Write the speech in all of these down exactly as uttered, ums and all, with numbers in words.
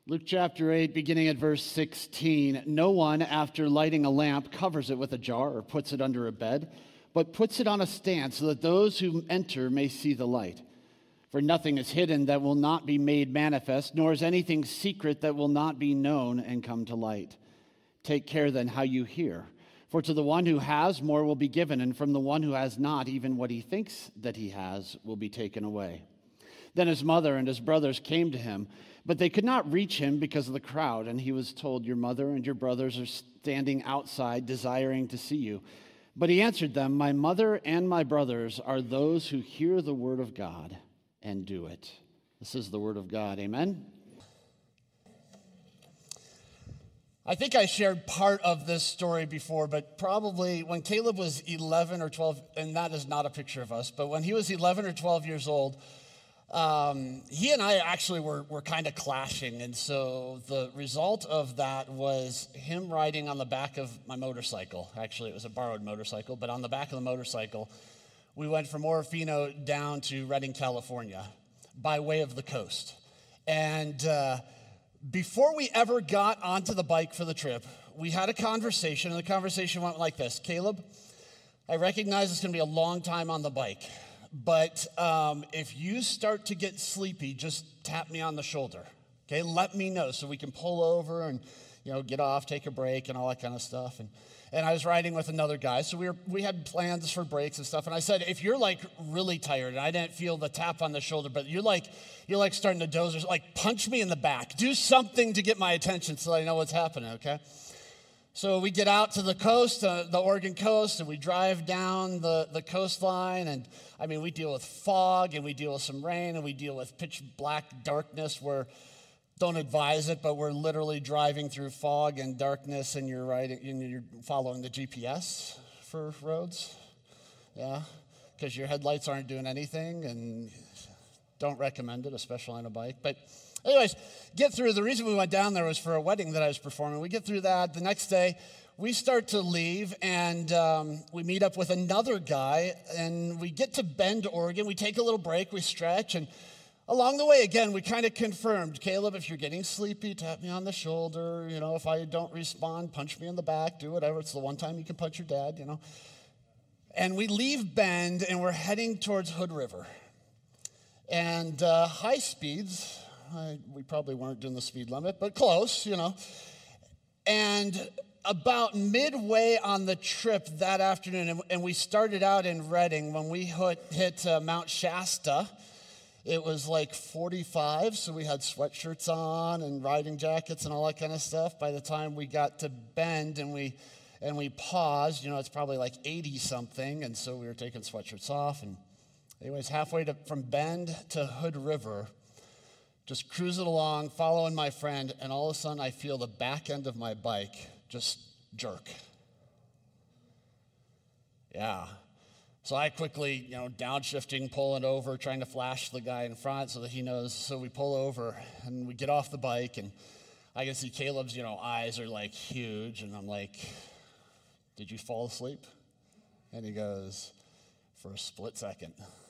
Luke chapter eight, beginning at verse sixteen. No one, after lighting a lamp, covers it with a jar or puts it under a bed, but puts it on a stand so that those who enter may see the light. For nothing is hidden that will not be made manifest, nor is anything secret that will not be known and come to light. Take care then how you hear. For to the one who has, more will be given, and from the one who has not, even what he thinks that he has will be taken away. Then his mother and his brothers came to him, but they could not reach him because of the crowd. And he was told, "Your mother and your brothers are standing outside, desiring to see you." But he answered them, "My mother and my brothers are those who hear the word of God and do it." This is the word of God. Amen. I think I shared part of this story before, but probably when Caleb was eleven or twelve, and that is not a picture of us, but when he was eleven or twelve years old, um, he and I actually were, were kind of clashing. And so the result of that was him riding on the back of my motorcycle. Actually, it was a borrowed motorcycle, but on the back of the motorcycle, we went from Orofino down to Redding, California, by way of the coast. And uh, before we ever got onto the bike for the trip, we had a conversation, and the conversation went like this. "Caleb, I recognize it's going to be a long time on the bike, but um, if you start to get sleepy, just tap me on the shoulder, okay? Let me know so we can pull over and, you know, get off, take a break, and all that kind of stuff." And and I was riding with another guy, so we were we had plans for breaks and stuff. And I said, "If you're like really tired," and I didn't feel the tap on the shoulder, but you're like you're like starting to doze, or like punch me in the back, do something to get my attention so I know what's happening, okay? So we get out to the coast, uh, the Oregon coast, and we drive down the, the coastline. And I mean, we deal with fog, and we deal with some rain, and we deal with pitch black darkness where, don't advise it, but we're literally driving through fog and darkness, and you're riding, and you're following the G P S for roads. Yeah, because your headlights aren't doing anything, and don't recommend it, especially on a bike. But anyways, get through. The reason we went down there was for a wedding that I was performing. We get through that. The next day, we start to leave, and um, we meet up with another guy, and we get to Bend, Oregon. We take a little break. We stretch, and along the way, again, we kind of confirmed, "Caleb, if you're getting sleepy, tap me on the shoulder. You know, if I don't respond, punch me in the back. Do whatever. It's the one time you can punch your dad, you know." And we leave Bend, and we're heading towards Hood River. And uh, high speeds, I, we probably weren't doing the speed limit, but close, you know. And about midway on the trip that afternoon, and, and we started out in Redding, when we hit, hit uh, Mount Shasta, it was like forty-five, so we had sweatshirts on and riding jackets and all that kind of stuff. By the time we got to Bend and we and we paused, you know, it's probably like eighty something, and so we were taking sweatshirts off. And anyways, halfway to, from Bend to Hood River, just cruising along, following my friend, and all of a sudden I feel the back end of my bike just jerk. Yeah. So I quickly, you know, downshifting, pulling over, trying to flash the guy in front so that he knows. So we pull over, and we get off the bike, and I can see Caleb's, you know, eyes are like huge, and I'm like, "Did you fall asleep?" And he goes, "For a split second."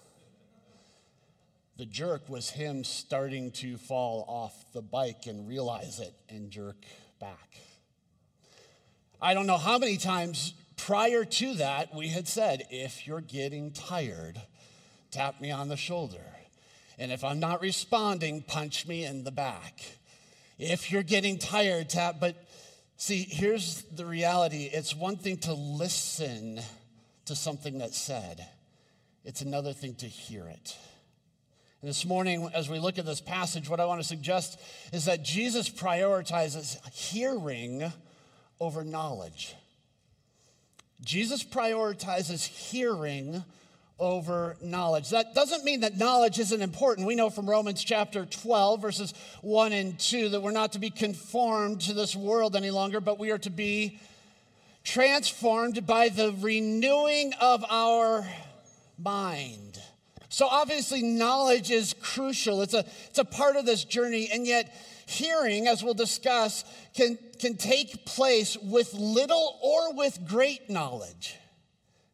The jerk was him starting to fall off the bike and realize it and jerk back. I don't know how many times prior to that we had said, "If you're getting tired, tap me on the shoulder. And if I'm not responding, punch me in the back. If you're getting tired, tap." But see, here's the reality. It's one thing to listen to something that's said. It's another thing to hear it. And this morning, as we look at this passage, what I want to suggest is that Jesus prioritizes hearing over knowledge. Jesus prioritizes hearing over knowledge. That doesn't mean that knowledge isn't important. We know from Romans chapter twelve, verses one and two, that we're not to be conformed to this world any longer, but we are to be transformed by the renewing of our mind. So obviously knowledge is crucial. It's a, it's a part of this journey, and yet hearing, as we'll discuss, can, can take place with little or with great knowledge.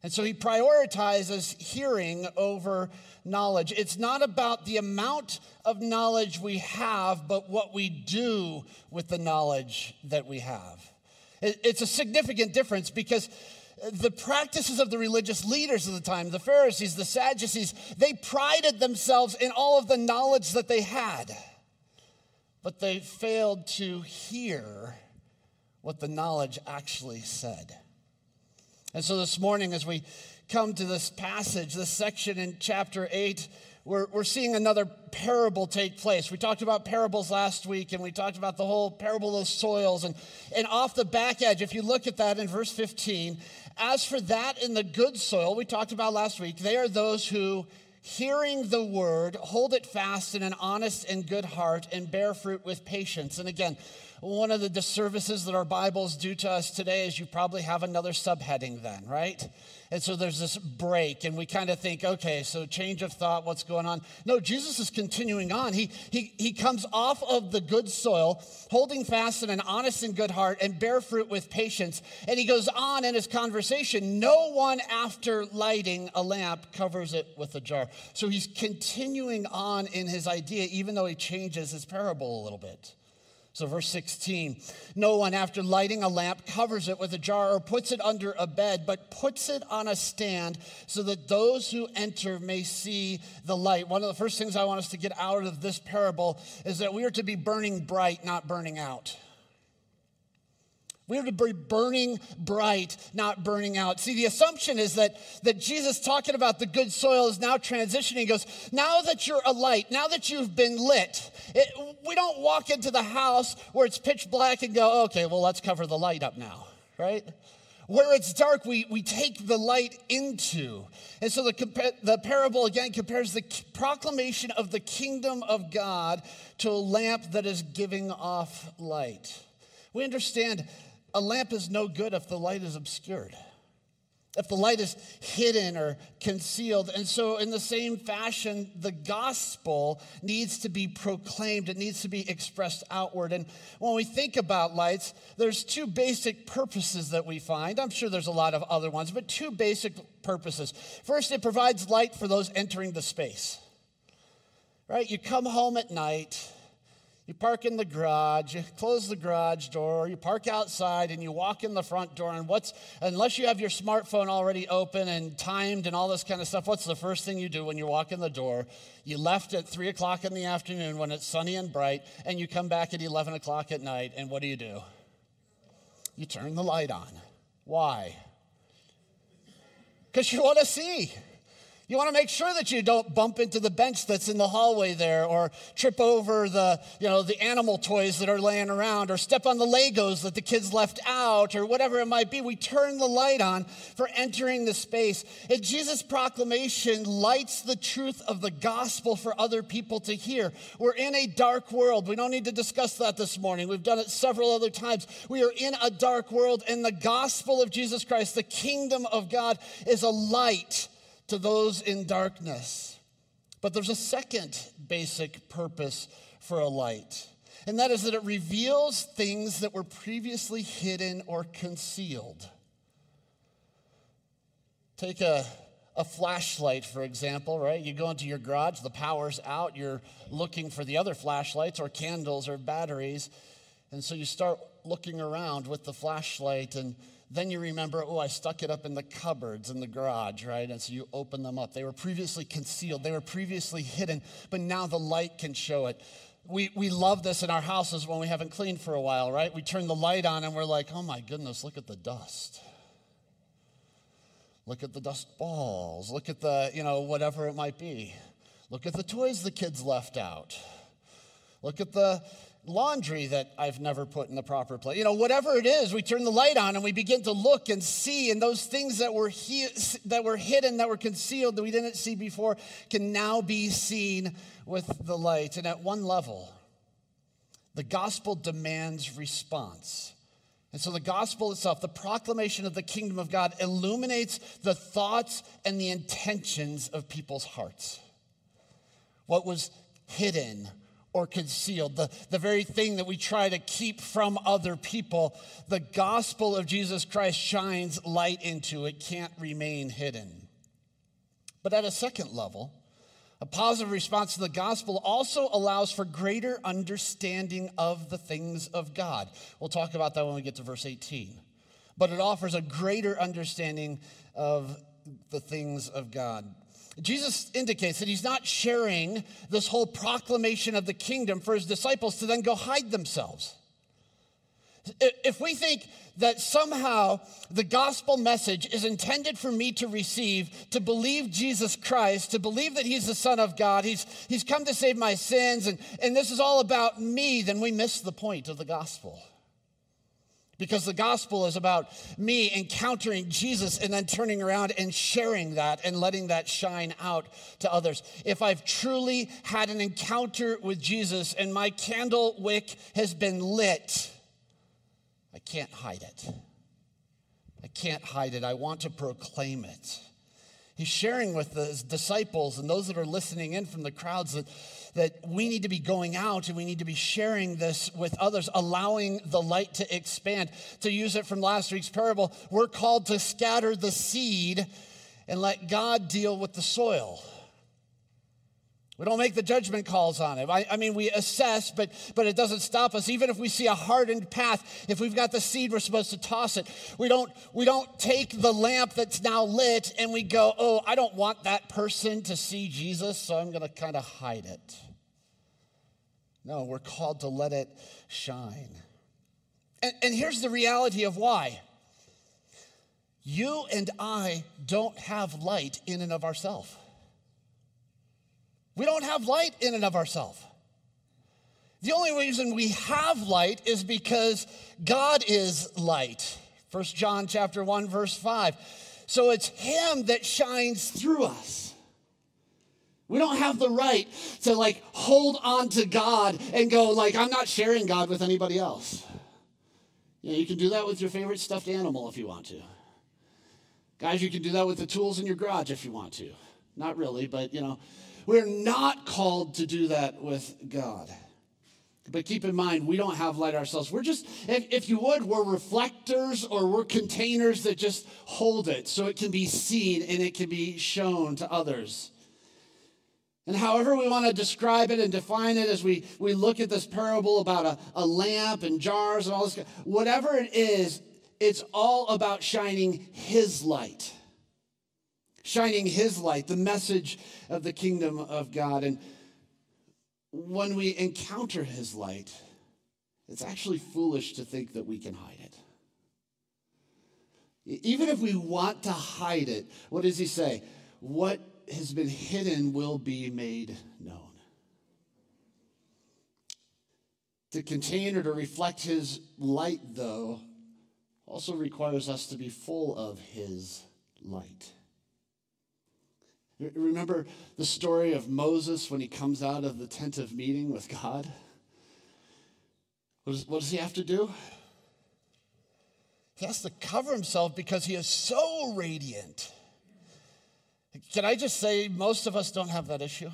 And so he prioritizes hearing over knowledge. It's not about the amount of knowledge we have, but what we do with the knowledge that we have. It's a significant difference because the practices of the religious leaders of the time, the Pharisees, the Sadducees, they prided themselves in all of the knowledge that they had, but they failed to hear what the knowledge actually said. And so this morning, as we come to this passage, this section in chapter eight, we're, we're seeing another parable take place. We talked about parables last week, and we talked about the whole parable of soils. And, and off the back edge, if you look at that in verse fifteen, as for that in the good soil, we talked about last week, they are those who, hearing the word, hold it fast in an honest and good heart and bear fruit with patience. And again, one of the disservices that our Bibles do to us today is you probably have another subheading then, right? And so there's this break, and we kind of think, okay, so change of thought, what's going on? No, Jesus is continuing on. He, he, he comes off of the good soil, holding fast in an honest and good heart, and bear fruit with patience. And he goes on in his conversation, no one after lighting a lamp covers it with a jar. So he's continuing on in his idea, even though he changes his parable a little bit. So verse sixteen, no one after lighting a lamp covers it with a jar or puts it under a bed, but puts it on a stand so that those who enter may see the light. One of the first things I want us to get out of this parable is that we are to be burning bright, not burning out. We are to be burning bright, not burning out. See, the assumption is that, that Jesus talking about the good soil is now transitioning. He goes, now that you're a light, now that you've been lit, it, we don't walk into the house where it's pitch black and go, okay, well, let's cover the light up now, right? Where it's dark, we, we take the light into. And so the, the parable, again, compares the proclamation of the kingdom of God to a lamp that is giving off light. We understand a lamp is no good if the light is obscured, if the light is hidden or concealed. And so in the same fashion, the gospel needs to be proclaimed. It needs to be expressed outward. And when we think about lights, there's two basic purposes that we find. I'm sure there's a lot of other ones, but two basic purposes. First, it provides light for those entering the space, right? You come home at night. You park in the garage, you close the garage door, you park outside, and you walk in the front door. And what's, unless you have your smartphone already open and timed and all this kind of stuff, what's the first thing you do when you walk in the door? You left at three o'clock in the afternoon when it's sunny and bright, and you come back at eleven o'clock at night, and what do you do? You turn the light on. Why? Because you want to see. You want to make sure that you don't bump into the bench that's in the hallway there, or trip over the, you know, the animal toys that are laying around, or step on the Legos that the kids left out, or whatever it might be. We turn the light on for entering the space. And Jesus' proclamation lights the truth of the gospel for other people to hear. We're in a dark world. We don't need to discuss that this morning. We've done it several other times. We are in a dark world, and the gospel of Jesus Christ, the kingdom of God, is a light to those in darkness. But there's a second basic purpose for a light, and that is that it reveals things that were previously hidden or concealed. Take a, a flashlight, for example, right? You go into your garage, the power's out, you're looking for the other flashlights or candles or batteries, and so you start looking around with the flashlight, and then you remember, oh, I stuck it up in the cupboards in the garage, right? And so you open them up. They were previously concealed. They were previously hidden, but now the light can show it. We we love this in our houses when we haven't cleaned for a while, right? We turn the light on and we're like, oh my goodness, look at the dust. Look at the dust balls. Look at the, you know, whatever it might be. Look at the toys the kids left out. Look at the laundry that I've never put in the proper place. You know, whatever it is, we turn the light on and we begin to look and see, and those things that were he- that were hidden, that were concealed, that we didn't see before, can now be seen with the light. And at one level, the gospel demands response. And so the gospel itself, the proclamation of the kingdom of God, illuminates the thoughts and the intentions of people's hearts. What was hidden or concealed. The, the very thing that we try to keep from other people, the gospel of Jesus Christ shines light into. It can't remain hidden. But at a second level, a positive response to the gospel also allows for greater understanding of the things of God. We'll talk about that when we get to verse eighteen. But it offers a greater understanding of the things of God. Jesus indicates that he's not sharing this whole proclamation of the kingdom for his disciples to then go hide themselves. If we think that somehow the gospel message is intended for me to receive, to believe Jesus Christ, to believe that he's the Son of God, he's, he's come to save my sins, and, and this is all about me, then we miss the point of the gospel. Because the gospel is about me encountering Jesus and then turning around and sharing that and letting that shine out to others. If I've truly had an encounter with Jesus and my candle wick has been lit, I can't hide it. I can't hide it. I want to proclaim it. He's sharing with his disciples and those that are listening in from the crowds that, that we need to be going out and we need to be sharing this with others, allowing the light to expand. To use it from last week's parable, we're called to scatter the seed and let God deal with the soil. We don't make the judgment calls on it. I, I mean, we assess, but, but it doesn't stop us. Even if we see a hardened path, if we've got the seed, we're supposed to toss it. We don't, we don't take the lamp that's now lit and we go, oh, I don't want that person to see Jesus, so I'm going to kind of hide it. No, we're called to let it shine. And, and here's the reality of why. You and I don't have light in and of ourselves. We don't have light in and of ourselves. The only reason we have light is because God is light. First John chapter one, verse five. So it's him that shines through us. We don't have the right to like hold on to God and go like, I'm not sharing God with anybody else. You know, you can do that with your favorite stuffed animal if you want to. Guys, you can do that with the tools in your garage if you want to. Not really, but you know, we're not called to do that with God. But keep in mind, we don't have light ourselves. We're just, if, if you would, we're reflectors or we're containers that just hold it so it can be seen and it can be shown to others. And however we want to describe it and define it as we, we look at this parable about a, a lamp and jars and all this, whatever it is, it's all about shining his light. Shining his light, the message of the kingdom of God. And when we encounter his light, it's actually foolish to think that we can hide it. Even if we want to hide it, what does he say? What has been hidden will be made known. To contain or to reflect his light, though, also requires us to be full of his light. Remember the story of Moses when he comes out of the tent of meeting with God? What does, what does he have to do? He has to cover himself because he is so radiant. Can I just say, most of us don't have that issue?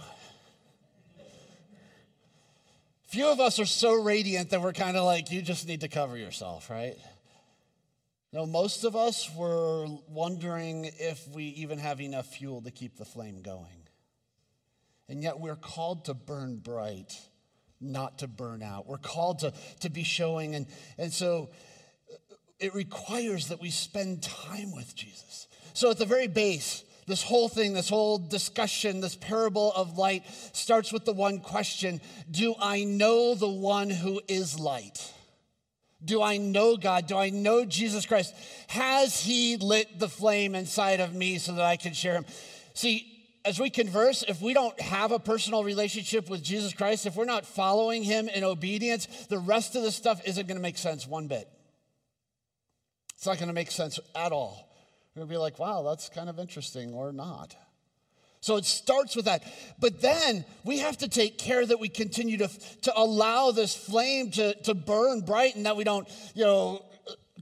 Few of us are so radiant that we're kind of like, you just need to cover yourself, right? No, most of us were wondering if we even have enough fuel to keep the flame going. And yet we're called to burn bright, not to burn out. We're called to, to be showing. And, and so it requires that we spend time with Jesus. So at the very base, this whole thing, this whole discussion, this parable of light starts with the one question: do I know the one who is light? Do I know God? Do I know Jesus Christ? Has he lit the flame inside of me so that I can share him? See, as we converse, if we don't have a personal relationship with Jesus Christ, if we're not following him in obedience, the rest of this stuff isn't going to make sense one bit. It's not going to make sense at all. We're going to be like, wow, that's kind of interesting, or not. So it starts with that. But then we have to take care that we continue to, to allow this flame to, to burn bright and that we don't, you know,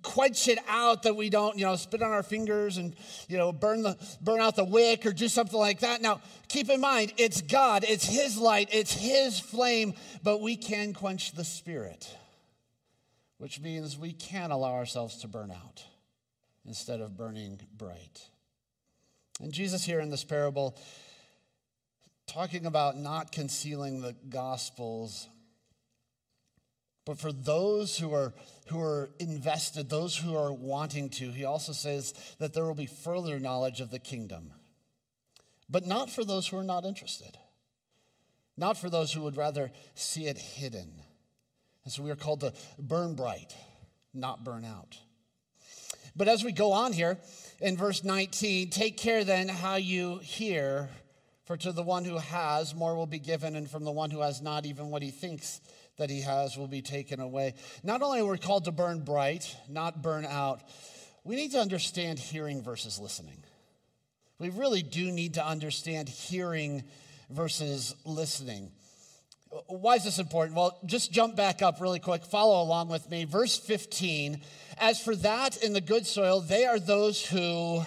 quench it out, that we don't, you know, spit on our fingers and, you know, burn the burn out the wick or do something like that. Now, keep in mind, it's God, it's his light, it's his flame, but we can quench the Spirit, which means we can allow ourselves to burn out instead of burning bright. And Jesus here in this parable, talking about not concealing the Gospels, but for those who are who are invested, those who are wanting to, he also says that there will be further knowledge of the kingdom. But not for those who are not interested. Not for those who would rather see it hidden. And so we are called to burn bright, not burn out. But as we go on here in verse nineteen, take care then how you hear, for to the one who has, more will be given, and from the one who has not, even what he thinks that he has will be taken away. Not only are we called to burn bright, not burn out, we need to understand hearing versus listening. We really do need to understand hearing versus listening. Why is this important? Well, just jump back up really quick. Follow along with me. Verse fifteen, as for that in the good soil, they are those who,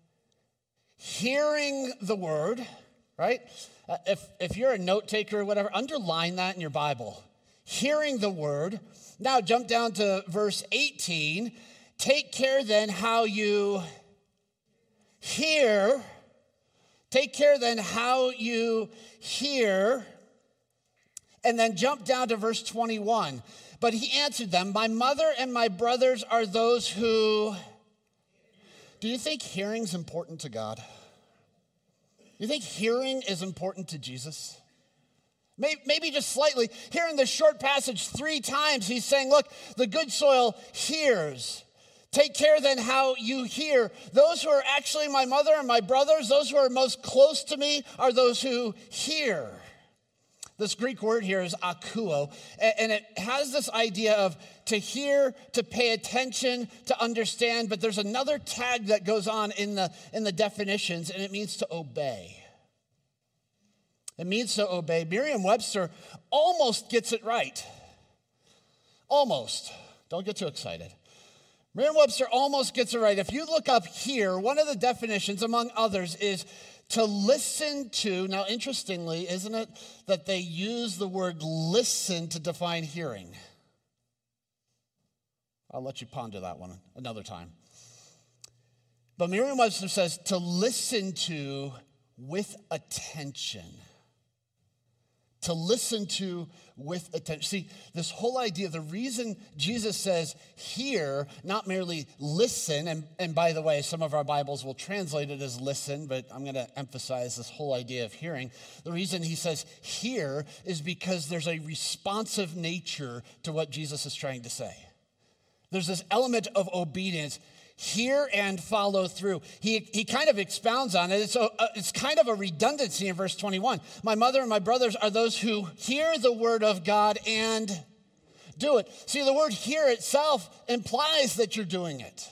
hearing the word, right? Uh, if, if you're a note taker or whatever, underline that in your Bible. Hearing the word. Now jump down to verse eighteen. Take care then how you hear. Take care then how you hear. And then jump down to verse twenty-one. But he answered them, my mother and my brothers are those who... Do you think hearing's important to God? You think hearing is important to Jesus? Maybe, maybe just slightly. Here in this short passage, three times he's saying, look, the good soil hears. Take care then how you hear. Those who are actually my mother and my brothers, those who are most close to me, are those who hear. This Greek word here is akuo, and it has this idea of to hear, to pay attention, to understand, but there's another tag that goes on in the, in the definitions, and it means to obey. It means to obey. Merriam-Webster almost gets it right. Almost. Don't get too excited. Merriam-Webster almost gets it right. If you look up here, one of the definitions, among others, is to listen to. Now, interestingly, isn't it that they use the word listen to define hearing? I'll let you ponder that one another time. But Merriam-Webster says to listen to with attention. To listen to with attention. See, this whole idea, the reason Jesus says hear, not merely listen, and, and by the way, some of our Bibles will translate it as listen, but I'm going to emphasize this whole idea of hearing. The reason he says hear is because there's a responsive nature to what Jesus is trying to say. There's this element of obedience. Hear and follow through. He, he kind of expounds on it. It's, a, it's kind of a redundancy in verse twenty-one. My mother and my brothers are those who hear the word of God and do it. See, the word hear itself implies that you're doing it.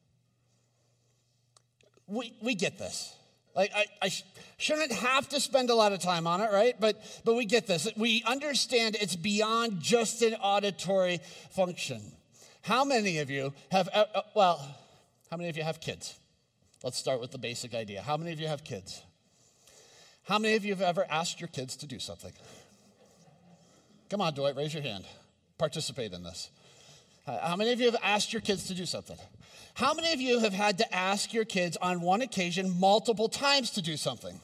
We, we get this. Like I, I sh- shouldn't have to spend a lot of time on it, right? But, but we get this. We understand it's beyond just an auditory function. How many of you have, uh, uh, well... How many of you have kids? Let's start with the basic idea. How many of you have kids? How many of you have ever asked your kids to do something? Come on, Dwight, raise your hand. Participate in this. How many of you have asked your kids to do something? How many of you have had to ask your kids on one occasion multiple times to do something?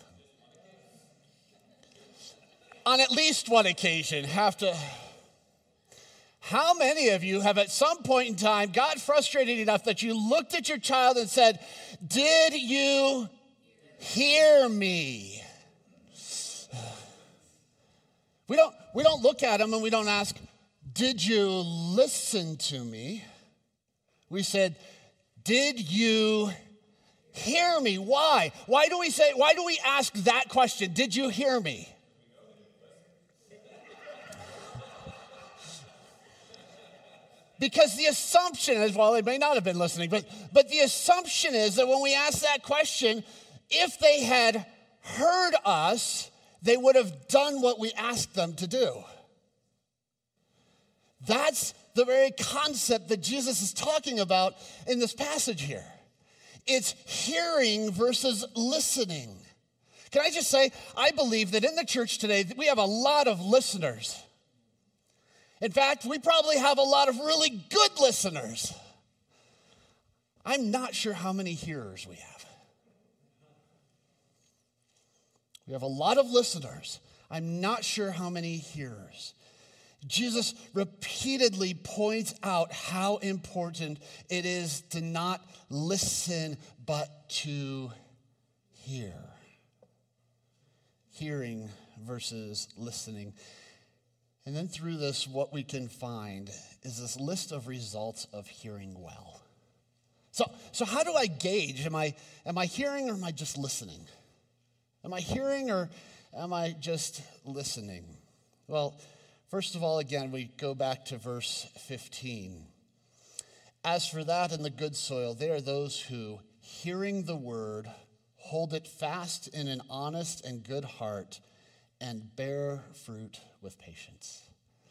On at least one occasion, have to... How many of you have at some point in time got frustrated enough that you looked at your child and said, did you hear me? We don't, we don't look at them and we don't ask, did you listen to me? We said, did you hear me? Why? Why do we say, why do we ask that question? Did you hear me? Because the assumption is, well, they may not have been listening, but, but the assumption is that when we ask that question, if they had heard us, they would have done what we asked them to do. That's the very concept that Jesus is talking about in this passage here. It's hearing versus listening. Can I just say, I believe that in the church today, we have a lot of listeners. In fact, we probably have a lot of really good listeners. I'm not sure how many hearers we have. We have a lot of listeners. I'm not sure how many hearers. Jesus repeatedly points out how important it is to not listen, but to hear. Hearing versus listening. And then through this, what we can find is this list of results of hearing well. So, so how do I gauge? Am I, am I hearing or am I just listening? Am I hearing or am I just listening? Well, first of all, again, we go back to verse fifteen. As for that in the good soil, they are those who, hearing the word, hold it fast in an honest and good heart, and bear fruit with patience.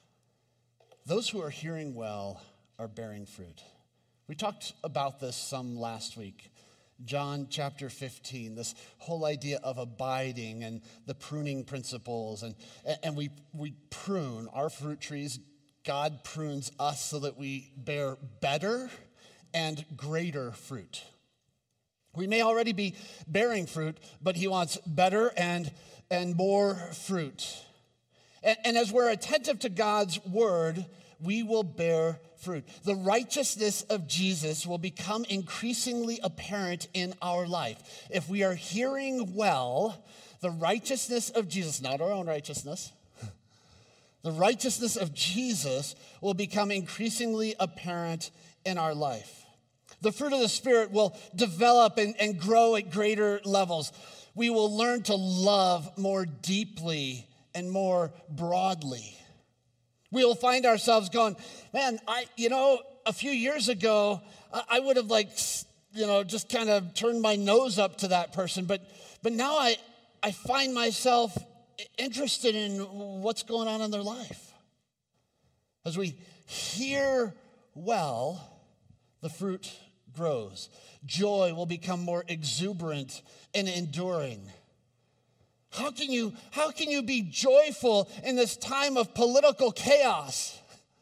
Those who are hearing well are bearing fruit. We talked about this some last week. John chapter fifteen, this whole idea of abiding and the pruning principles. And, and we, we prune our fruit trees. God prunes us so that we bear better and greater fruit. We may already be bearing fruit, but he wants better and, and more fruit. And, and as we're attentive to God's word, we will bear fruit. The righteousness of Jesus will become increasingly apparent in our life. If we are hearing well, the righteousness of Jesus, not our own righteousness, the righteousness of Jesus will become increasingly apparent in our life. The fruit of the Spirit will develop and, and grow at greater levels. We will learn to love more deeply and more broadly. We will find ourselves going, man, I, you know, a few years ago, I would have like, you know, just kind of turned my nose up to that person. But, but now I, I find myself interested in what's going on in their life. As we hear well, the fruit grows. Joy will become more exuberant and enduring. How can you, how can you be joyful in this time of political chaos?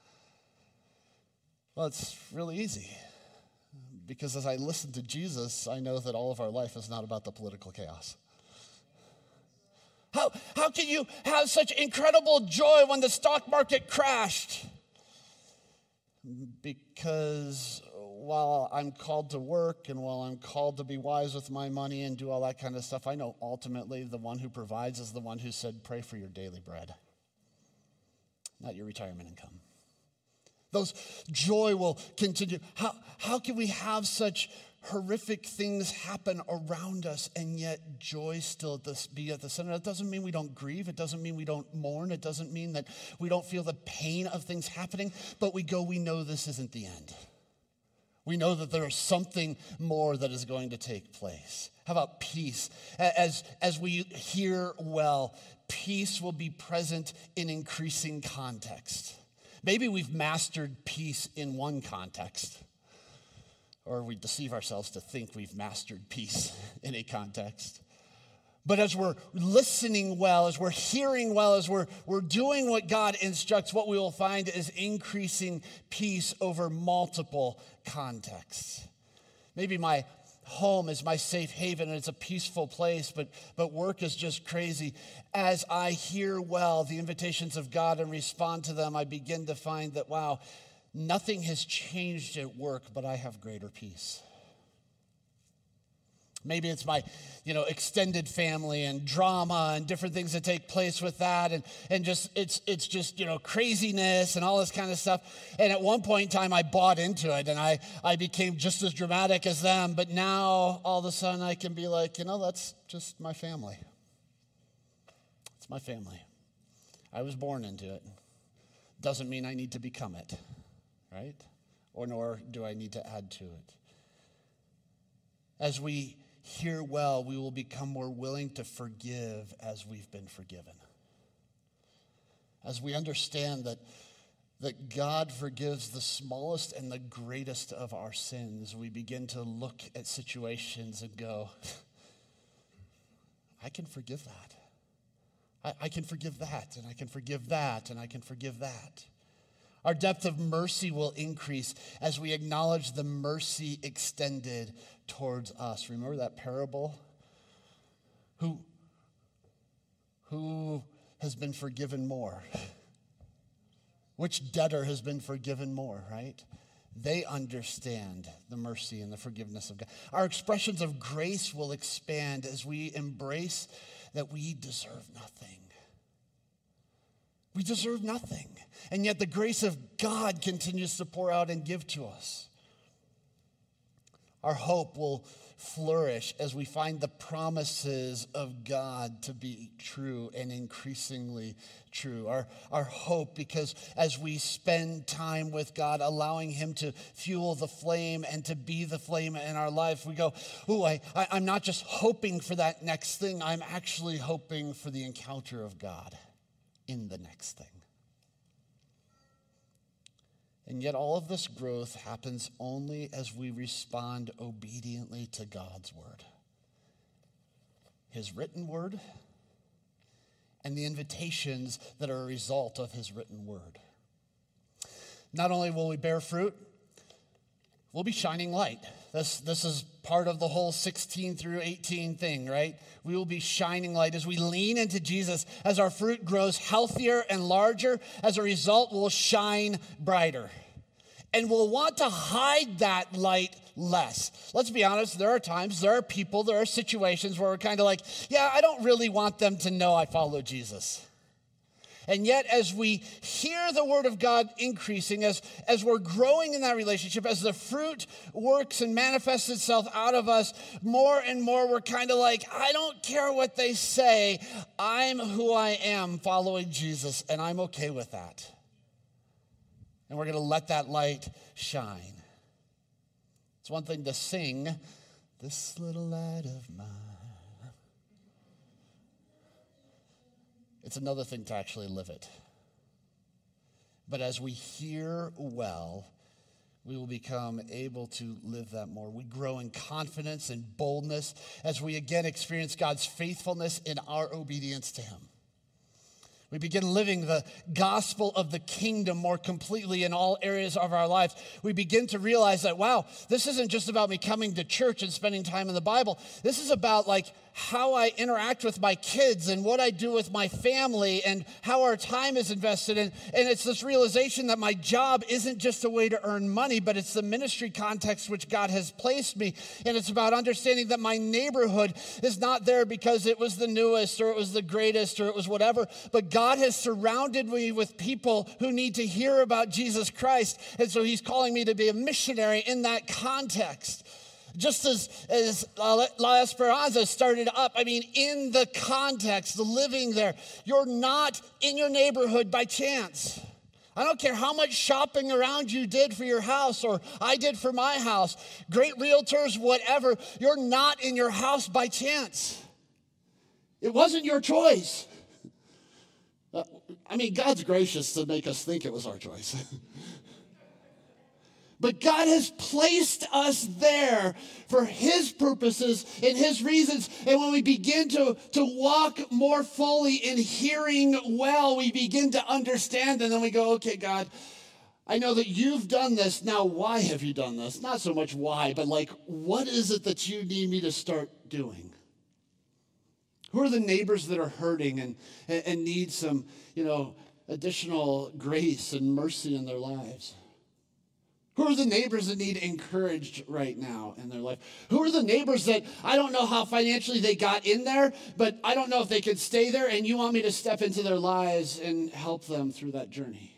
Well, it's really easy. Because as I listen to Jesus, I know that all of our life is not about the political chaos. How, how can you have such incredible joy when the stock market crashed? Because while I'm called to work and while I'm called to be wise with my money and do all that kind of stuff, I know ultimately the one who provides is the one who said, pray for your daily bread, not your retirement income. Those joy will continue. How, how can we have such horrific things happen around us and yet joy still at this, be at the center? That doesn't mean we don't grieve. It doesn't mean we don't mourn. It doesn't mean that we don't feel the pain of things happening, but we go, we know this isn't the end. We know that there is something more that is going to take place. How about peace? As, as we hear well, peace will be present in increasing context. Maybe we've mastered peace in one context, or we deceive ourselves to think we've mastered peace in a context. But as we're listening well, as we're hearing well, as we're, we're doing what God instructs, what we will find is increasing peace over multiple contexts. Maybe my home is my safe haven and it's a peaceful place, but, but work is just crazy. As I hear well the invitations of God and respond to them, I begin to find that, wow, nothing has changed at work, but I have greater peace. Maybe it's my, you know, extended family and drama and different things that take place with that. And, and just, it's, it's just, you know, craziness and all this kind of stuff. And at one point in time, I bought into it and I, I became just as dramatic as them. But now all of a sudden I can be like, you know, that's just my family. It's my family. I was born into it. Doesn't mean I need to become it, right? Or nor do I need to add to it. As we hear well, we will become more willing to forgive as we've been forgiven. As we understand that that God forgives the smallest and the greatest of our sins, we begin to look at situations and go, I can forgive that. I, I can forgive that, and I can forgive that, and I can forgive that. Our depth of mercy will increase as we acknowledge the mercy extended towards us. Remember that parable? Who, who has been forgiven more? Which debtor has been forgiven more, right? They understand the mercy and the forgiveness of God. Our expressions of grace will expand as we embrace that we deserve nothing. We deserve nothing. And yet the grace of God continues to pour out and give to us. Our hope will flourish as we find the promises of God to be true and increasingly true. Our, our hope, because as we spend time with God, allowing him to fuel the flame and to be the flame in our life, we go, ooh, I, I, I'm not just hoping for that next thing, I'm actually hoping for the encounter of God in the next thing. And yet all of this growth happens only as we respond obediently to God's word. His written word and the invitations that are a result of his written word. Not only will we bear fruit, we'll be shining light. This, this is part of the whole sixteen through eighteen thing, right? We will be shining light as we lean into Jesus. As our fruit grows healthier and larger, as a result, we'll shine brighter. And we'll want to hide that light less. Let's be honest, there are times, there are people, there are situations where we're kind of like, yeah, I don't really want them to know I follow Jesus. And yet, as we hear the word of God increasing, as, as we're growing in that relationship, as the fruit works and manifests itself out of us, more and more we're kind of like, I don't care what they say. I'm who I am following Jesus, and I'm okay with that. And we're going to let that light shine. It's one thing to sing, this little light of mine. It's another thing to actually live it. But as we hear well, we will become able to live that more. We grow in confidence and boldness as we again experience God's faithfulness in our obedience to him. We begin living the gospel of the kingdom more completely in all areas of our life. We begin to realize that, wow, this isn't just about me coming to church and spending time in the Bible. This is about like how I interact with my kids and what I do with my family and how our time is invested in. And it's this realization that my job isn't just a way to earn money, but it's the ministry context which God has placed me. And it's about understanding that my neighborhood is not there because it was the newest or it was the greatest or it was whatever, but God has surrounded me with people who need to hear about Jesus Christ. And so he's calling me to be a missionary in that context. Just as, as La Esperanza started up, I mean, in the context, the living there. You're not in your neighborhood by chance. I don't care how much shopping around you did for your house or I did for my house. Great realtors, whatever. You're not in your house by chance. It wasn't your choice. Uh, I mean, God's gracious to make us think it was our choice. But God has placed us there for his purposes and his reasons. And when we begin to, to walk more fully in hearing well, we begin to understand. And then we go, okay, God, I know that you've done this. Now, why have you done this? Not so much why, but like, what is it that you need me to start doing? Who are the neighbors that are hurting and, and, and need some, you know, additional grace and mercy in their lives? Who are the neighbors that need encouraged right now in their life? Who are the neighbors that I don't know how financially they got in there, but I don't know if they could stay there, and you want me to step into their lives and help them through that journey?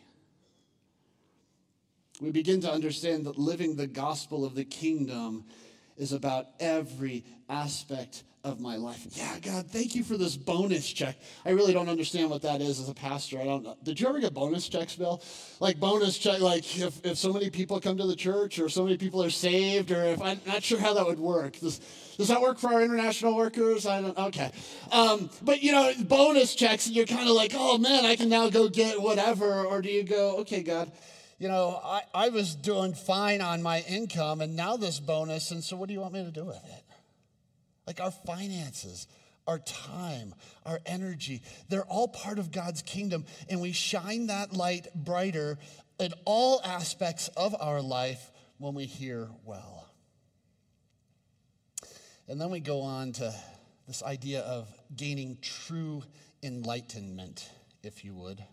We begin to understand that living the gospel of the kingdom is about every aspect of my life. Yeah, God, thank you for this bonus check. I really don't understand what that is as a pastor. I don't know. Did you ever get bonus checks, Bill? Like bonus check, like if, if so many people come to the church or so many people are saved, or if I'm not sure how that would work. Does, does that work for our international workers? I don't, okay. Um, but you know, bonus checks, and you're kind of like, oh man, I can now go get whatever. Or do you go, okay, God, you know, I, I was doing fine on my income and now this bonus, and so what do you want me to do with it? Like our finances, our time, our energy, they're all part of God's kingdom, and we shine that light brighter in all aspects of our life when we hear well. And then we go on to this idea of gaining true enlightenment, if you would.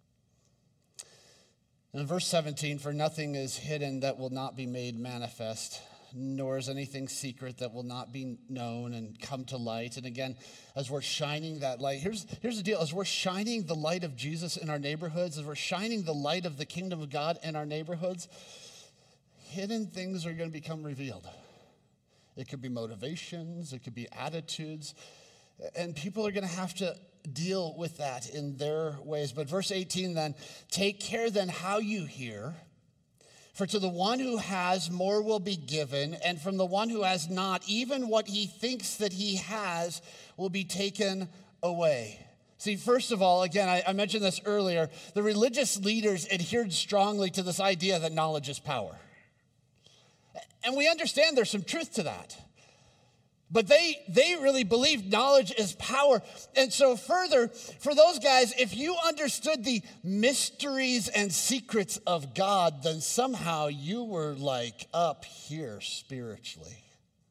In verse seventeen, for nothing is hidden that will not be made manifest, nor is anything secret that will not be known and come to light. And again, as we're shining that light, here's, here's the deal. As we're shining the light of Jesus in our neighborhoods, as we're shining the light of the kingdom of God in our neighborhoods, hidden things are going to become revealed. It could be motivations, it could be attitudes, and people are going to have to deal with that in their ways. But verse eighteen then, take care then how you hear. For to the one who has, more will be given, and from the one who has not, even what he thinks that he has will be taken away. See, first of all, again, I, I mentioned this earlier, the religious leaders adhered strongly to this idea that knowledge is power. And we understand there's some truth to that. But they, they really believe knowledge is power. And so further, for those guys, if you understood the mysteries and secrets of God, then somehow you were like up here spiritually.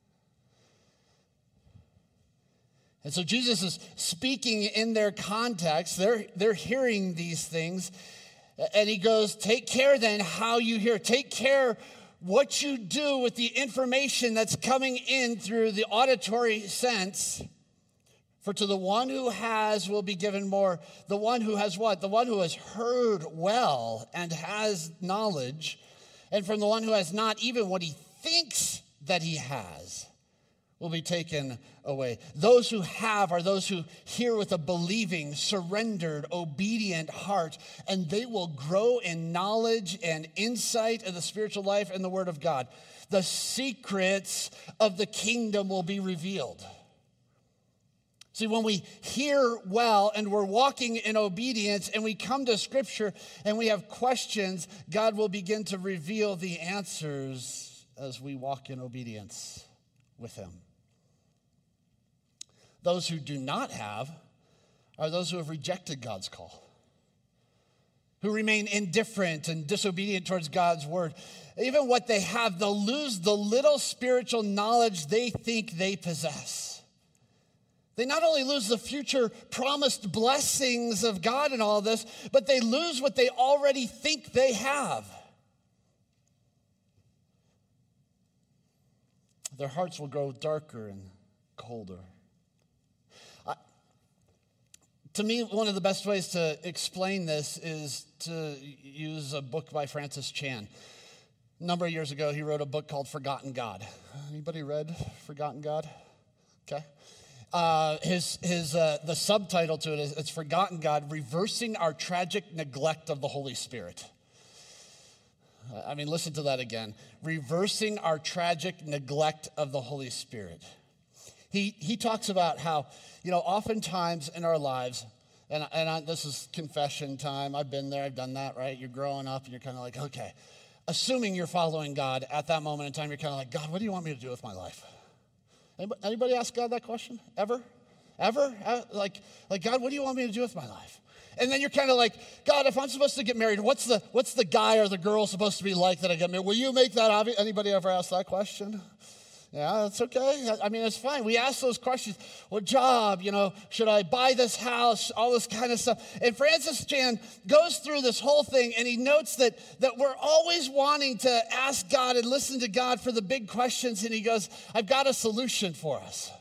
And so Jesus is speaking in their context. They're, they're hearing these things. And he goes, take care then how you hear. Take care what you do with the information that's coming in through the auditory sense. For to the one who has will be given more. The one who has what? The one who has heard well and has knowledge. And from the one who has not, even what he thinks that he has will be taken away. Those who have are those who hear with a believing, surrendered, obedient heart, and they will grow in knowledge and insight of the spiritual life and the Word of God. The secrets of the kingdom will be revealed. See, when we hear well and we're walking in obedience and we come to Scripture and we have questions, God will begin to reveal the answers as we walk in obedience with Him. Those who do not have are those who have rejected God's call, who remain indifferent and disobedient towards God's word. Even what they have, they'll lose the little spiritual knowledge they think they possess. They not only lose the future promised blessings of God and all this, but they lose what they already think they have. Their hearts will grow darker and colder. To me, one of the best ways to explain this is to use a book by Francis Chan. A number of years ago, he wrote a book called Forgotten God. Anybody read Forgotten God? Okay. Uh, his his uh, the subtitle to it is it's Forgotten God: Reversing Our Tragic Neglect of the Holy Spirit. I mean, listen to that again. Reversing our tragic neglect of the Holy Spirit. He he talks about how, you know, oftentimes in our lives, and, and I, this is confession time. I've been there. I've done that, right? You're growing up and you're kind of like, okay. Assuming you're following God at that moment in time, you're kind of like, God, what do you want me to do with my life? Anybody, anybody ask God that question? Ever? Ever? Uh, like, like, God, what do you want me to do with my life? And then you're kind of like, God, if I'm supposed to get married, what's the what's the guy or the girl supposed to be like that I get married? Will you make that obvious? Anybody ever ask that question? Yeah, that's okay. I mean, it's fine. We ask those questions. What job, you know, should I buy this house? All this kind of stuff. And Francis Chan goes through this whole thing, and he notes that, that we're always wanting to ask God and listen to God for the big questions. And he goes, I've got a solution for us.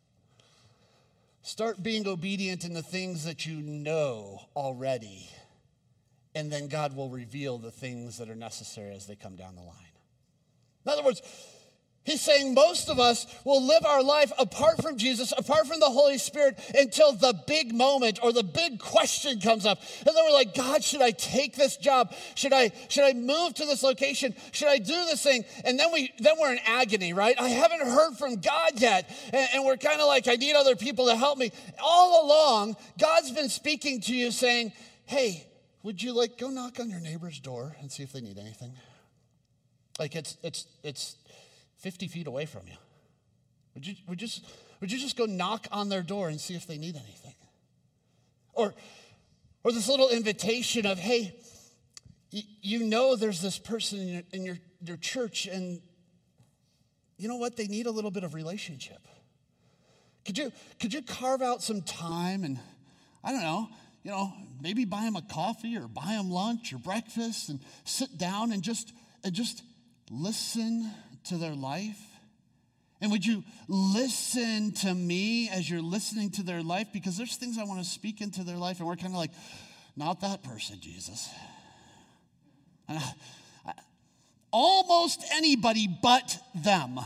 Start being obedient in the things that you know already, and then God will reveal the things that are necessary as they come down the line. In other words, He's saying most of us will live our life apart from Jesus, apart from the Holy Spirit, until the big moment or the big question comes up. And then we're like, God, should I take this job? Should I, should I move to this location? Should I do this thing? And then, we, then we're in agony, right? I haven't heard from God yet. And, and we're kind of like, I need other people to help me. All along, God's been speaking to you saying, hey, would you like go knock on your neighbor's door and see if they need anything? Like it's, it's, it's, fifty feet away from you. Would you, would, just, would you just go knock on their door and see if they need anything? Or, or this little invitation of, hey, y- you know there's this person in, your, in your, your church and you know what? They need a little bit of relationship. Could you, could you carve out some time and, I don't know, you know, maybe buy them a coffee or buy them lunch or breakfast and sit down and just and just listen to their life? And would you listen to me as you're listening to their life? Because there's things I want to speak into their life, and we're kind of like, not that person, Jesus. Uh, I, almost anybody but them.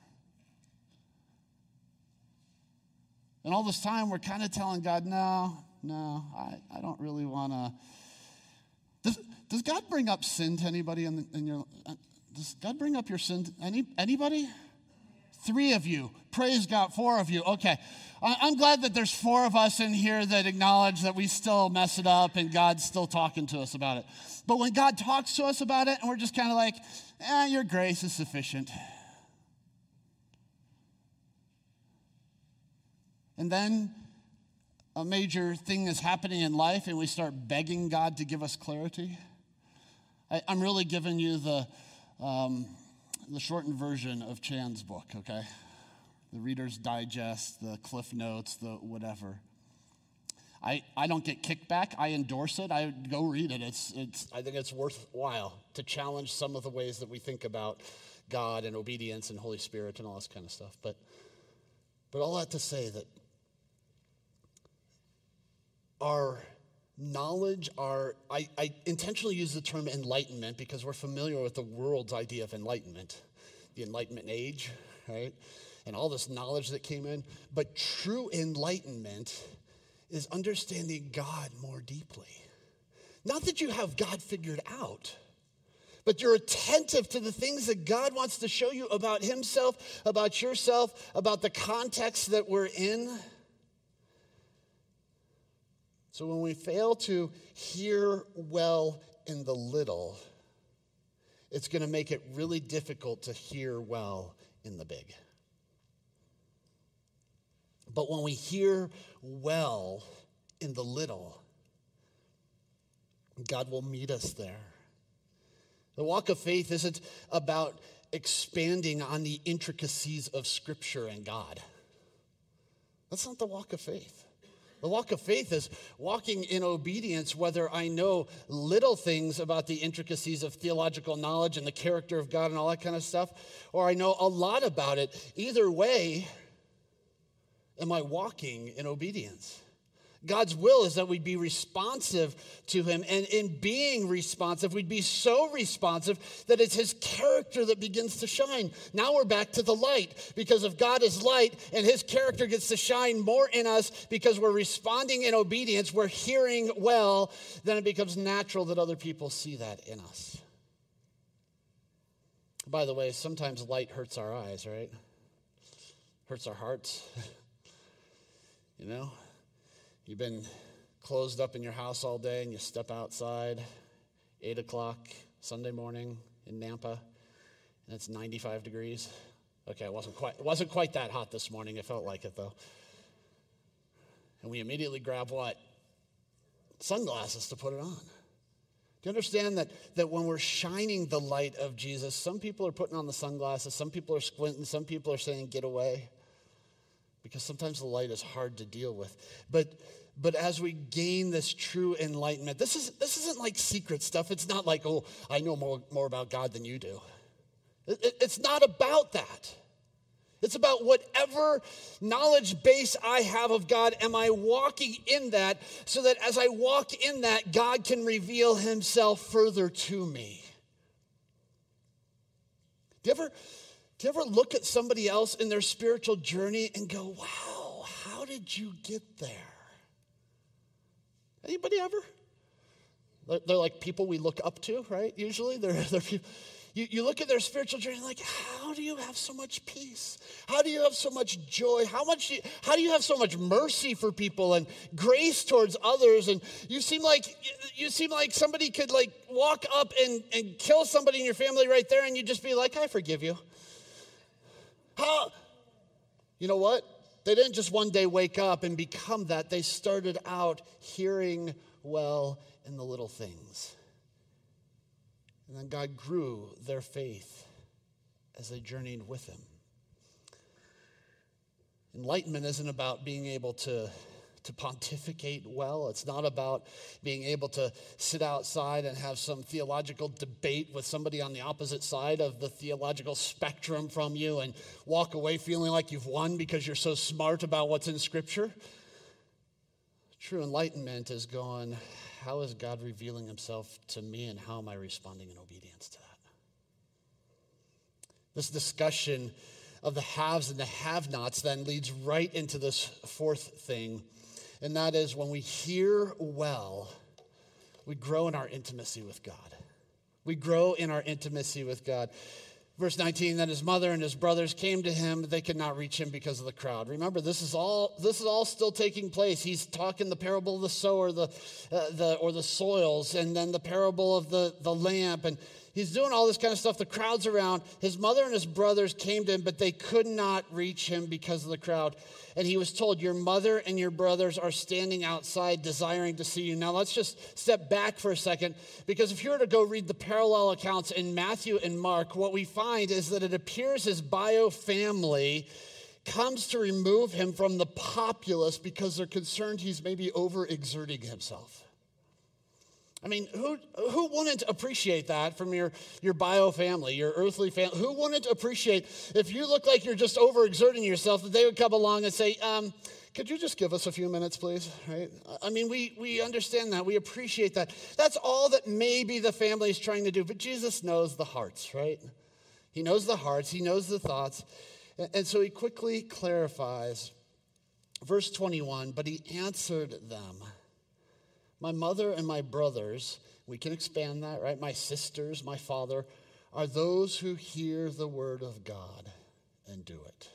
And all this time, we're kind of telling God, no, no, I, I don't really want to. Does, does God bring up sin to anybody in, the, in your uh, Does God bring up your sin? Any, anybody? Three of you. Praise God. Four of you. Okay. I'm glad that there's four of us in here that acknowledge that we still mess it up and God's still talking to us about it. But when God talks to us about it and we're just kind of like, eh, your grace is sufficient. And then a major thing is happening in life and we start begging God to give us clarity. I, I'm really giving you the Um, the shortened version of Chan's book, okay? The Reader's Digest, the Cliff Notes, the whatever. I, I don't get kickback. I endorse it. I go read it. It's it's. I think it's worthwhile to challenge some of the ways that we think about God and obedience and Holy Spirit and all this kind of stuff. But but all that to say that our knowledge, our, I, I intentionally use the term enlightenment because we're familiar with the world's idea of enlightenment, the Enlightenment age, right? And all this knowledge that came in. But true enlightenment is understanding God more deeply. Not that you have God figured out, but you're attentive to the things that God wants to show you about himself, about yourself, about the context that we're in. So when we fail to hear well in the little, it's going to make it really difficult to hear well in the big. But when we hear well in the little, God will meet us there. The walk of faith isn't about expanding on the intricacies of Scripture and God. That's not the walk of faith. The walk of faith is walking in obedience, whether I know little things about the intricacies of theological knowledge and the character of God and all that kind of stuff, or I know a lot about it. Either way, am I walking in obedience? God's will is that we'd be responsive to him. And in being responsive, we'd be so responsive that it's his character that begins to shine. Now we're back to the light. Because if God is light and his character gets to shine more in us because we're responding in obedience, we're hearing well, then it becomes natural that other people see that in us. By the way, sometimes light hurts our eyes, right? Hurts our hearts. You know? You've been closed up in your house all day and you step outside, eight o'clock Sunday morning in Nampa, and it's ninety-five degrees. Okay, it wasn't quite, it wasn't quite that hot this morning. It felt like it, though. And we immediately grab what? Sunglasses to put it on. Do you understand that, that when we're shining the light of Jesus, some people are putting on the sunglasses, some people are squinting, some people are saying, get away. Because sometimes the light is hard to deal with. But but as we gain this true enlightenment, this is this isn't like secret stuff. It's not like, oh, I know more, more about God than you do. It, it, it's not about that. It's about whatever knowledge base I have of God, am I walking in that so that as I walk in that, God can reveal himself further to me. Do you ever Do you ever look at somebody else in their spiritual journey and go, wow, how did you get there? Anybody ever? They're, they're like people we look up to, right? Usually they're, they're people. You, you look at their spiritual journey like, how do you have so much peace? How do you have so much joy? How much? You, how do you have so much mercy for people and grace towards others? And you seem like you seem like somebody could like walk up and, and kill somebody in your family right there, and you'd just be like, I forgive you. How? You know what? They didn't just one day wake up and become that. They started out hearing well in the little things. And then God grew their faith as they journeyed with him. Enlightenment isn't about being able to, to pontificate well. It's not about being able to sit outside and have some theological debate with somebody on the opposite side of the theological spectrum from you and walk away feeling like you've won because you're so smart about what's in Scripture. True enlightenment is going, how is God revealing himself to me, and how am I responding in obedience to that? This discussion of the haves and the have-nots then leads right into this fourth thing, and that is when we hear well, we grow in our intimacy with God. We grow in our intimacy with God. Verse nineteen, then his mother and his brothers came to him, but they could not reach him because of the crowd. Remember, this is all this is all still taking place. He's talking the parable of the sower, the, uh, the or the soils, and then the parable of the, the lamp, and he's doing all this kind of stuff. The crowd's around. His mother and his brothers came to him, but they could not reach him because of the crowd. And he was told, your mother and your brothers are standing outside desiring to see you. Now let's just step back for a second, because if you were to go read the parallel accounts in Matthew and Mark, what we find is that it appears his bio family comes to remove him from the populace because they're concerned he's maybe overexerting himself. I mean, who who wouldn't appreciate that from your, your bio family, your earthly family? Who wouldn't appreciate if you look like you're just overexerting yourself, that they would come along and say, um, could you just give us a few minutes, please? Right? I mean, we, we understand that. We appreciate that. That's all that maybe the family is trying to do. But Jesus knows the hearts, right? He knows the hearts. He knows the thoughts. And, and so he quickly clarifies. Verse twenty-one, but he answered them. My mother and my brothers, we can expand that, right? My sisters, my father, are those who hear the word of God and do it.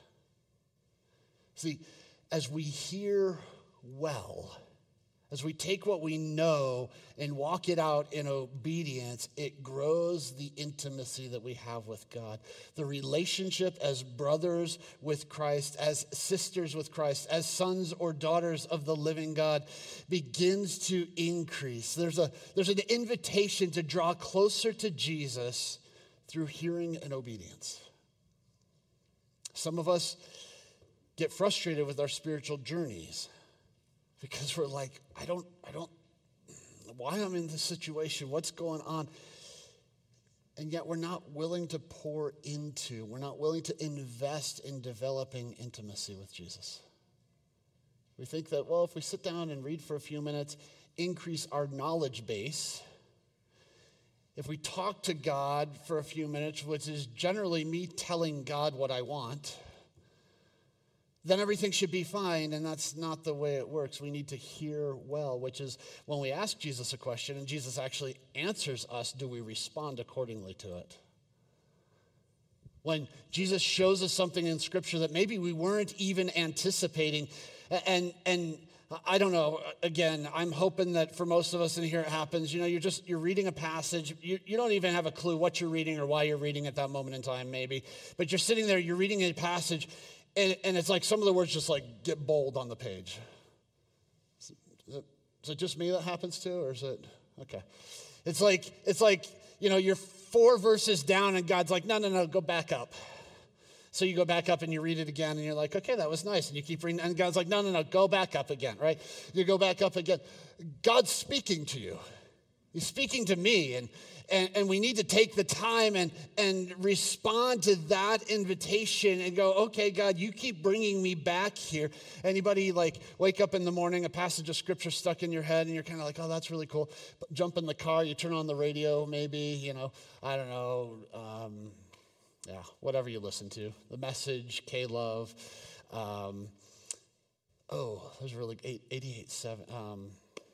See, as we hear well, as we take what we know and walk it out in obedience, it grows the intimacy that we have with God. The relationship as brothers with Christ, as sisters with Christ, as sons or daughters of the living God begins to increase. There's a, there's an invitation to draw closer to Jesus through hearing and obedience. Some of us get frustrated with our spiritual journeys, because we're like, I don't, I don't, why I'm in this situation, what's going on? And yet we're not willing to pour into, we're not willing to invest in developing intimacy with Jesus. We think that, well, if we sit down and read for a few minutes, increase our knowledge base. If we talk to God for a few minutes, which is generally me telling God what I want, then everything should be fine, and that's not the way it works. We need to hear well, which is when we ask Jesus a question and Jesus actually answers us, do we respond accordingly to it? When Jesus shows us something in Scripture that maybe we weren't even anticipating, and and I don't know, again, I'm hoping that for most of us in here it happens, you know, you're just, you're reading a passage, you, you don't even have a clue what you're reading or why you're reading at that moment in time maybe, but you're sitting there, you're reading a passage, And, and it's like some of the words just like get bold on the page. Is it, is it just me that happens to, or is it, okay. It's like, it's like, you know, you're four verses down and God's like, no, no, no, go back up. So you go back up and you read it again and you're like, okay, that was nice. And you keep reading and God's like, no, no, no, go back up again, right? You go back up again. God's speaking to you. He's speaking to me, and And, and we need to take the time and, and respond to that invitation and go, okay, God, you keep bringing me back here. Anybody like wake up in the morning, a passage of Scripture stuck in your head, and you're kind of like, oh, that's really cool. Jump in the car, you turn on the radio maybe, you know, I don't know, um, Yeah, whatever you listen to. The Message, K-Love. Um, oh, there's really eighty-eight seven. Um,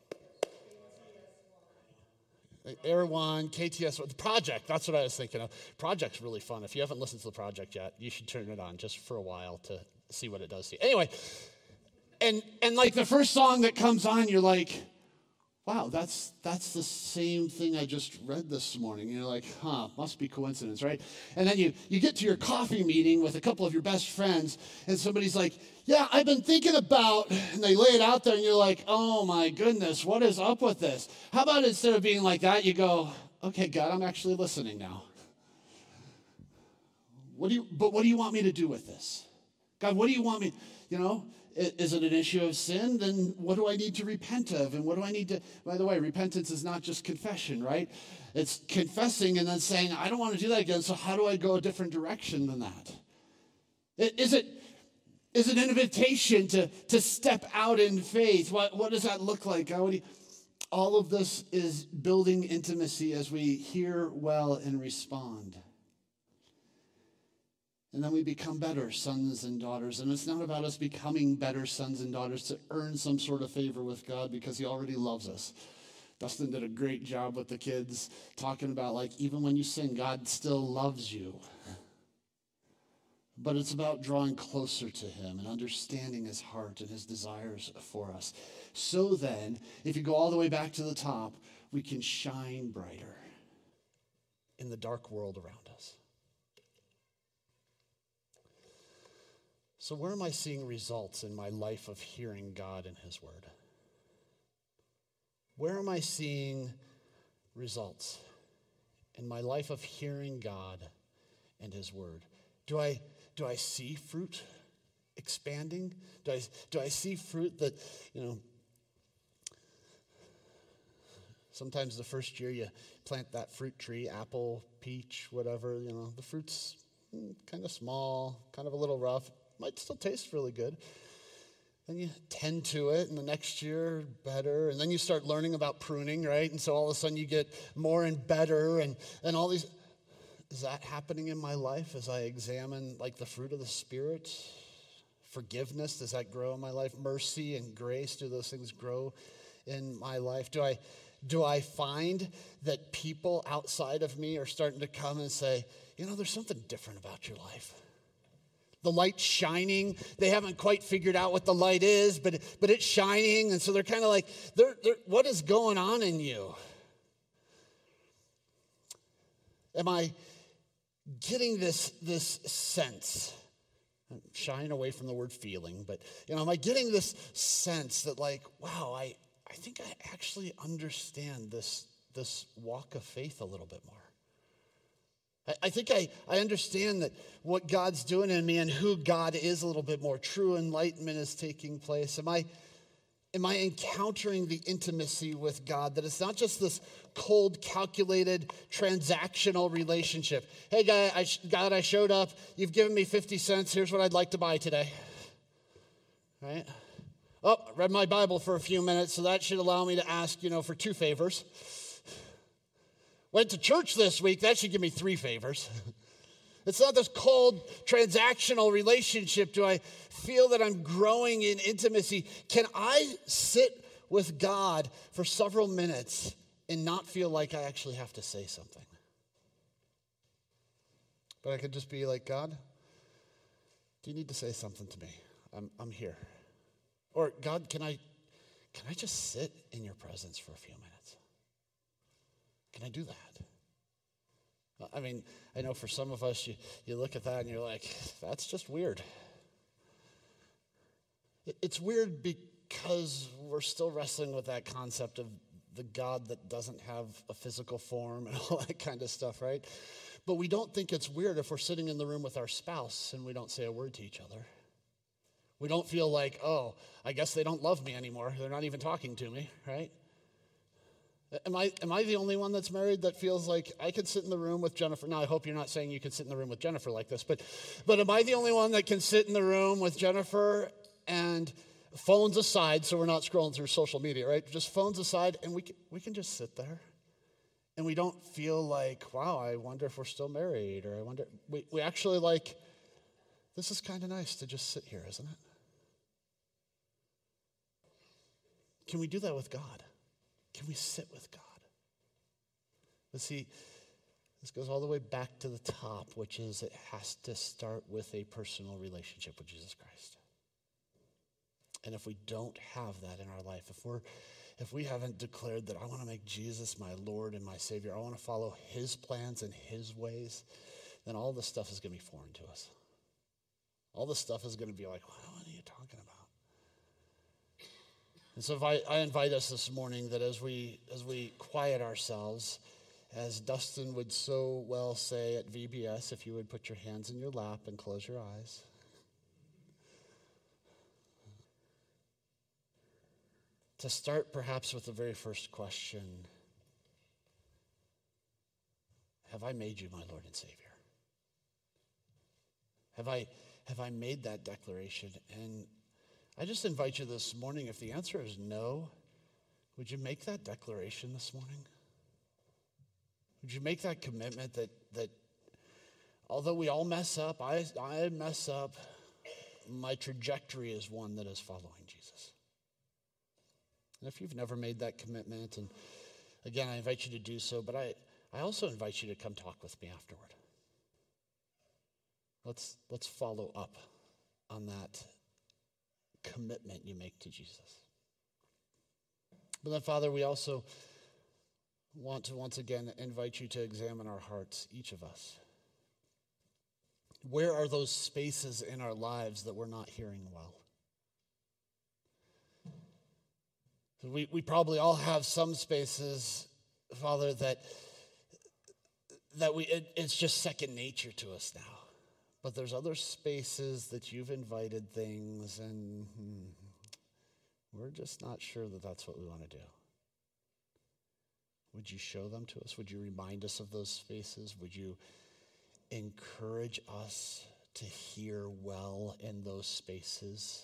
Air One, K T S, the Project, that's what I was thinking of. Project's really fun. If you haven't listened to the Project yet, you should turn it on just for a while to see what it does to you. Anyway, and and like the first song that comes on, you're like, wow, that's that's the same thing I just read this morning. You're like, huh, must be coincidence, right? And then you, you get to your coffee meeting with a couple of your best friends, and somebody's like, yeah, I've been thinking about, and they lay it out there, and you're like, oh my goodness, what is up with this? How about instead of being like that, you go, okay, God, I'm actually listening now. What do you, but what do you want me to do with this? God, what do you want me, you know? Is it an issue of sin? Then what do I need to repent of? And what do I need to, by the way, repentance is not just confession, right? It's confessing and then saying, I don't want to do that again, so how do I go a different direction than that? Is it, is it an invitation to, to step out in faith? What, what does that look like? How would you, all of this is building intimacy as we hear well and respond. And then we become better sons and daughters. And it's not about us becoming better sons and daughters to earn some sort of favor with God, because he already loves us. Dustin did a great job with the kids talking about, like, even when you sin, God still loves you. But it's about drawing closer to him and understanding his heart and his desires for us. So then, if you go all the way back to the top, we can shine brighter in the dark world around us. So where am I seeing results in my life of hearing God and his word? Where am I seeing results in my life of hearing God and his word? Do I do I see fruit expanding? Do I do I see fruit that, you know, sometimes the first year you plant that fruit tree, apple, peach, whatever, you know, the fruit's kind of small, kind of a little rough. Might still taste really good. Then you tend to it, and the next year, better. And then you start learning about pruning, right? And so all of a sudden you get more and better, and, and all these. Is that happening in my life as I examine, like, the fruit of the Spirit? Forgiveness, does that grow in my life? Mercy and grace, do those things grow in my life? Do I, do I find that people outside of me are starting to come and say, you know, there's something different about your life? The light's shining. They haven't quite figured out what the light is, but, but it's shining. And so they're kind of like, they're, they're, what is going on in you? Am I getting this, this sense? I'm shying away from the word feeling, but, you know, am I getting this sense that, like, wow, I, I think I actually understand this, this walk of faith a little bit more. I think I, I understand that what God's doing in me and who God is a little bit more. True enlightenment is taking place. Am I, am I encountering the intimacy with God, that it's not just this cold, calculated, transactional relationship? Hey, God I, God, I showed up. You've given me fifty cents. Here's what I'd like to buy today. Right? Oh, I read my Bible for a few minutes, so that should allow me to ask, you know, for two favors. Went to church this week, that should give me three favors. It's not this cold, transactional relationship. Do I feel that I'm growing in intimacy? Can I sit with God for several minutes and not feel like I actually have to say something? But I could just be like, God, do you need to say something to me? I'm, I'm here. Or, God, can I, can I just sit in your presence for a few minutes? Can I do that? I mean, I know for some of us, you, you look at that and you're like, that's just weird. It's weird because we're still wrestling with that concept of the God that doesn't have a physical form and all that kind of stuff, right? But we don't think it's weird if we're sitting in the room with our spouse and we don't say a word to each other. We don't feel like, oh, I guess they don't love me anymore. They're not even talking to me, right? Am I am I the only one that's married that feels like I could sit in the room with Jennifer? Now, I hope you're not saying you can sit in the room with Jennifer like this, but but am I the only one that can sit in the room with Jennifer and phones aside, so we're not scrolling through social media, right? Just phones aside, and we can, we can just sit there And we don't feel like, wow, I wonder if we're still married, or I wonder, we, we actually like, this is kind of nice to just sit here, isn't it? Can we do that with God? Can we sit with God? But see, this goes all the way back to the top, which is it has to start with a personal relationship with Jesus Christ. And if we don't have that in our life, if we're if we haven't declared that I want to make Jesus my Lord and my Savior, I want to follow his plans and his ways, then all this stuff is going to be foreign to us. All this stuff is going to be like, what are you talking about? And so if I, I invite us this morning that as we as we quiet ourselves, as Dustin would so well say at V B S, if you would put your hands in your lap and close your eyes. To start perhaps with the very first question, have I made you my Lord and Savior? Have I, have I made that declaration? And I just invite you this morning, if the answer is no, would you make that declaration this morning? Would you make that commitment that, that although we all mess up, I, I mess up, my trajectory is one that is following Jesus? And if you've never made that commitment, and again, I invite you to do so, but I, I also invite you to come talk with me afterward. Let's, let's follow up on that commitment you make to Jesus. But then, Father, we also want to once again invite you to examine our hearts, each of us. Where are those spaces in our lives that we're not hearing well? We, we probably all have some spaces, Father, that, that we it, it's just second nature to us now. But there's other spaces that you've invited things, and hmm, we're just not sure that that's what we want to do. Would you show them to us? Would you remind us of those spaces? Would you encourage us to hear well in those spaces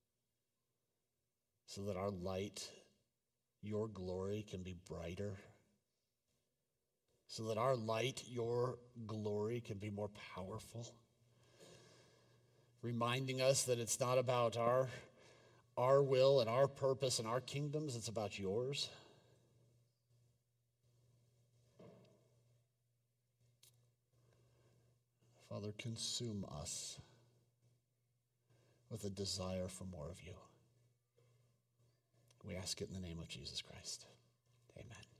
so that our light, your glory, can be brighter? So that our light, your glory, can be more powerful? Reminding us that it's not about our, our will and our purpose and our kingdoms, it's about yours. Father, consume us with a desire for more of you. We ask it in the name of Jesus Christ. Amen.